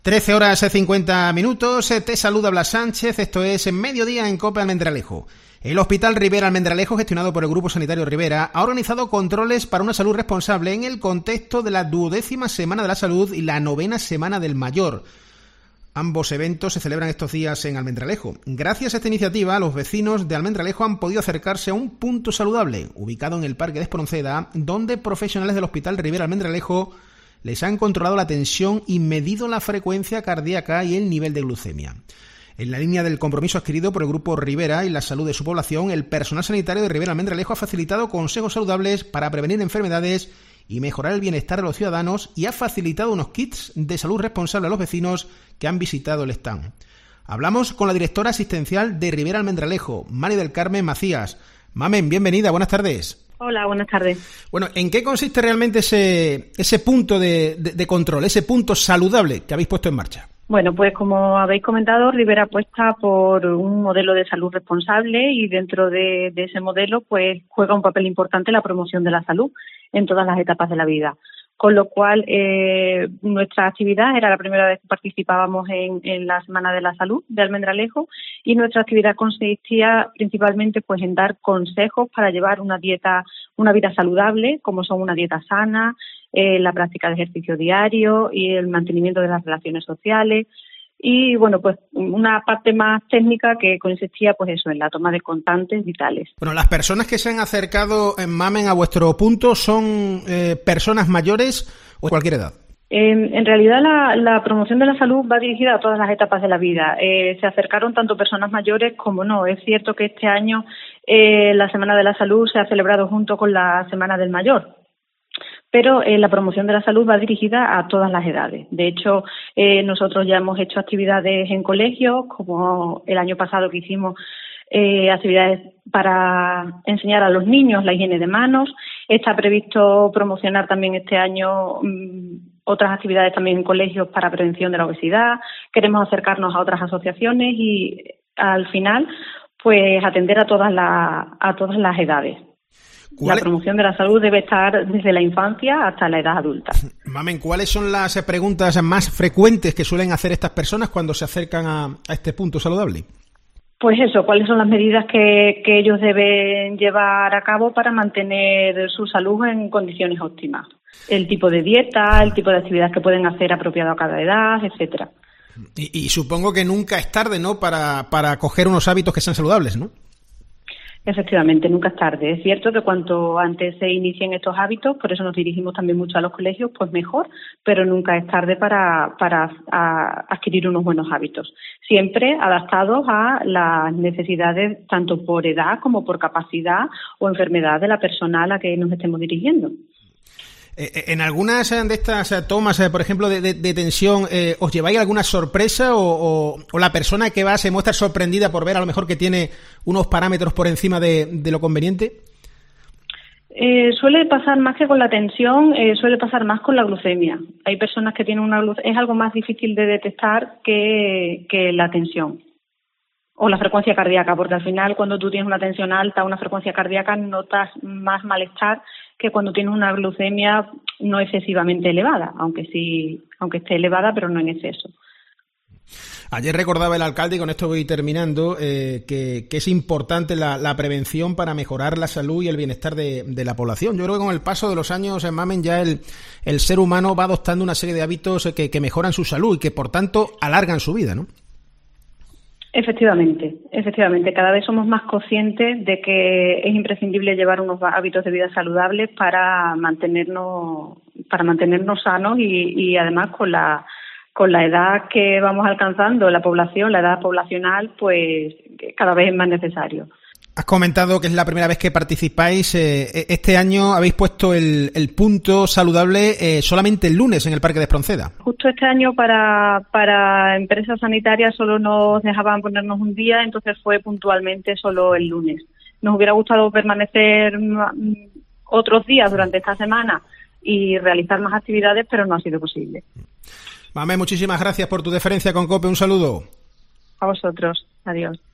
13 horas 50 minutos, te saluda Blas Sánchez, esto es Mediodía en COPE Almendralejo. El Hospital Rivera Almendralejo, gestionado por el Grupo Sanitario Rivera, ha organizado controles para una salud responsable en el contexto de la 12ª Semana de la Salud y la 9ª Semana del Mayor. Ambos eventos se celebran estos días en Almendralejo. Gracias a esta iniciativa, los vecinos de Almendralejo han podido acercarse a un punto saludable, ubicado en el Parque de Espronceda, donde profesionales del Hospital Rivera Almendralejo les han controlado la tensión y medido la frecuencia cardíaca y el nivel de glucemia. En la línea del compromiso adquirido por el Grupo Rivera y la salud de su población, el personal sanitario de Rivera Almendralejo ha facilitado consejos saludables para prevenir enfermedades y mejorar el bienestar de los ciudadanos y ha facilitado unos kits de salud responsable a los vecinos que han visitado el stand. Hablamos con la directora asistencial de Rivera Almendralejo, Mari del Carmen Macías. Mamen, bienvenida, buenas tardes. Hola, buenas tardes. Bueno, ¿en qué consiste realmente ese punto de control, ese punto saludable que habéis puesto en marcha? Bueno, pues como habéis comentado, Rivera apuesta por un modelo de salud responsable y dentro de ese modelo pues juega un papel importante la promoción de la salud en todas las etapas de la vida. Con lo cual, nuestra actividad era la primera vez que participábamos en la Semana de la Salud de Almendralejo y nuestra actividad consistía principalmente pues en dar consejos para llevar una vida saludable, como son una dieta sana, la práctica de ejercicio diario y el mantenimiento de las relaciones sociales. Y bueno, pues una parte más técnica que consistía pues eso, en la toma de constantes vitales. Bueno, las personas que se han acercado, Mamen, a vuestro punto, ¿son personas mayores o de cualquier edad? En realidad la promoción de la salud va dirigida a todas las etapas de la vida. Se acercaron tanto personas mayores como no. Es cierto que este año la Semana de la Salud se ha celebrado junto con la Semana del Mayor. Pero la promoción de la salud va dirigida a todas las edades. De hecho, nosotros ya hemos hecho actividades en colegios, como el año pasado que hicimos actividades para enseñar a los niños la higiene de manos. Está previsto promocionar también este año otras actividades también en colegios para prevención de la obesidad. Queremos acercarnos a otras asociaciones y al final, pues atender a todas las edades. La promoción de la salud debe estar desde la infancia hasta la edad adulta. Mamen, ¿cuáles son las preguntas más frecuentes que suelen hacer estas personas cuando se acercan a este punto saludable? Pues eso, ¿cuáles son las medidas que ellos deben llevar a cabo para mantener su salud en condiciones óptimas? El tipo de dieta, el tipo de actividad que pueden hacer apropiado a cada edad, etcétera. Y supongo que nunca es tarde, ¿no?, para coger unos hábitos que sean saludables, ¿no? Efectivamente, nunca es tarde. Es cierto que cuanto antes se inicien estos hábitos, por eso nos dirigimos también mucho a los colegios, pues mejor, pero nunca es tarde para adquirir unos buenos hábitos. Siempre adaptados a las necesidades tanto por edad como por capacidad o enfermedad de la persona a la que nos estemos dirigiendo. En algunas de estas tomas, por ejemplo, de tensión, ¿os lleváis alguna sorpresa o la persona que va se muestra sorprendida por ver a lo mejor que tiene unos parámetros por encima de lo conveniente? Suele pasar más que con la tensión, suele pasar más con la glucemia. Hay personas que tienen una glucemia, es algo más difícil de detectar que la tensión o la frecuencia cardíaca, porque al final cuando tú tienes una tensión alta, una frecuencia cardíaca, notas más malestar que cuando tienes una glucemia no excesivamente elevada, aunque esté elevada, pero no en exceso. Ayer recordaba el alcalde, y con esto voy terminando, que es importante la prevención para mejorar la salud y el bienestar de la población. Yo creo que con el paso de los años, Mamen, ya el ser humano va adoptando una serie de hábitos que mejoran su salud y que, por tanto, alargan su vida, ¿no? Efectivamente. Cada vez somos más conscientes de que es imprescindible llevar unos hábitos de vida saludables para mantenernos sanos y además con la edad que vamos alcanzando, la población, la edad poblacional, pues cada vez es más necesario. Has comentado que es la primera vez que participáis. Este año habéis puesto el punto saludable solamente el lunes en el Parque de Espronceda. Justo este año para empresas sanitarias solo nos dejaban ponernos un día, entonces fue puntualmente solo el lunes. Nos hubiera gustado permanecer otros días durante esta semana y realizar más actividades, pero no ha sido posible. Mamen, muchísimas gracias por tu deferencia con COPE. Un saludo. A vosotros. Adiós.